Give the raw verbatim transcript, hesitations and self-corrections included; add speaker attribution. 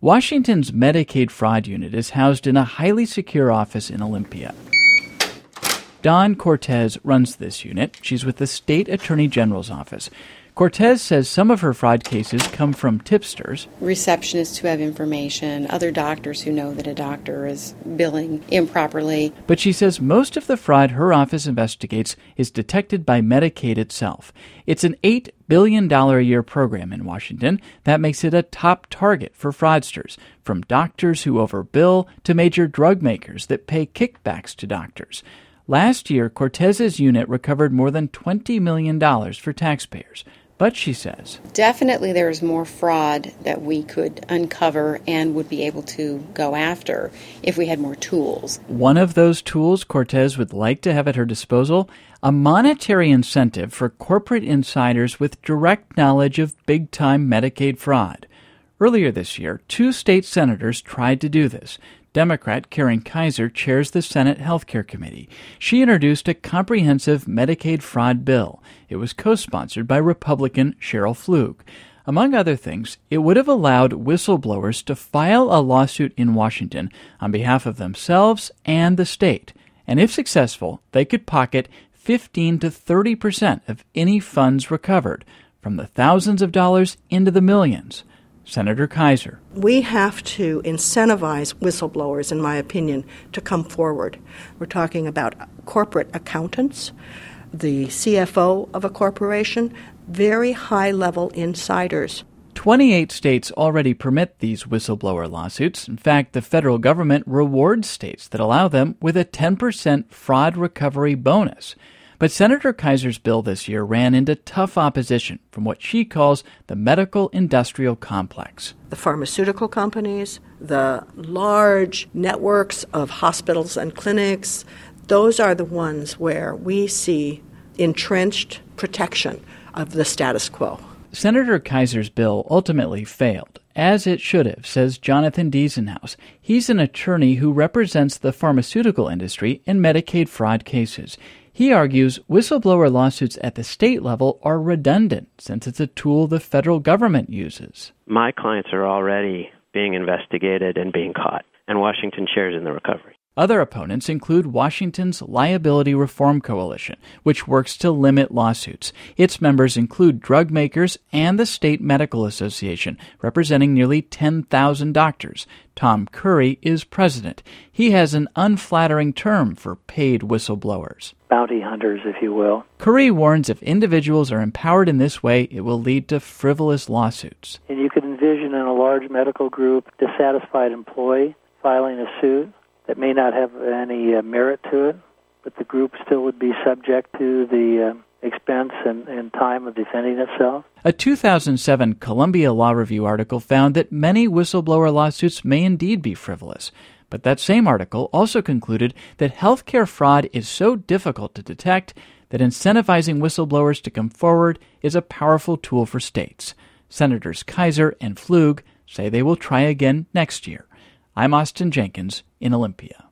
Speaker 1: Washington's Medicaid fraud unit is housed in a highly secure office in Olympia. Dawn Cortez runs this unit. She's with the State Attorney General's office. Cortez says some of her fraud cases come from tipsters,
Speaker 2: receptionists who have information, other doctors who know that a doctor is billing improperly.
Speaker 1: But she says most of the fraud her office investigates is detected by Medicaid itself. It's an eight billion dollars a year program in Washington that makes it a top target for fraudsters, from doctors who overbill to major drug makers that pay kickbacks to doctors. Last year, Cortez's unit recovered more than twenty million dollars for taxpayers. But she says,
Speaker 2: definitely there is more fraud that we could uncover and would be able to go after if we had more tools.
Speaker 1: One of those tools Cortez would like to have at her disposal, a monetary incentive for corporate insiders with direct knowledge of big-time Medicaid fraud. Earlier this year, two state senators tried to do this. Democrat Karen Kaiser chairs the Senate Health Care Committee. She introduced a comprehensive Medicaid fraud bill. It was co-sponsored by Republican Cheryl Flug. Among other things, it would have allowed whistleblowers to file a lawsuit in Washington on behalf of themselves and the state. And if successful, they could pocket fifteen to thirty percent of any funds recovered, from the thousands of dollars into the millions. Senator Kaiser.
Speaker 3: We have to incentivize whistleblowers, in my opinion, to come forward. We're talking about corporate accountants, the C F O of a corporation, very high-level insiders.
Speaker 1: twenty-eight states already permit these whistleblower lawsuits. In fact, the federal government rewards states that allow them with a ten percent fraud recovery bonus. But Senator Kaiser's bill this year ran into tough opposition from what she calls the medical industrial complex.
Speaker 3: The pharmaceutical companies, the large networks of hospitals and clinics, those are the ones where we see entrenched protection of the status quo.
Speaker 1: Senator Kaiser's bill ultimately failed, as it should have, says Jonathan Diesenhaus. He's an attorney who represents the pharmaceutical industry in Medicaid fraud cases. He argues whistleblower lawsuits at the state level are redundant since it's a tool the federal government uses.
Speaker 4: My clients are already being investigated and being caught, and Washington shares in the recovery.
Speaker 1: Other opponents include Washington's Liability Reform Coalition, which works to limit lawsuits. Its members include drug makers and the State Medical Association, representing nearly ten thousand doctors. Tom Curry is president. He has an unflattering term for paid whistleblowers.
Speaker 5: Bounty hunters, if you will.
Speaker 1: Curry warns if individuals are empowered in this way, it will lead to frivolous lawsuits.
Speaker 5: And you could envision in a large medical group, dissatisfied employee filing a suit that may not have any uh, merit to it, but the group still would be subject to the uh, expense and, and time of defending itself.
Speaker 1: A two thousand seven Columbia Law Review article found that many whistleblower lawsuits may indeed be frivolous. But that same article also concluded that healthcare fraud is so difficult to detect that incentivizing whistleblowers to come forward is a powerful tool for states. Senators Kaiser and Flug say they will try again next year. I'm Austin Jenkins in Olympia.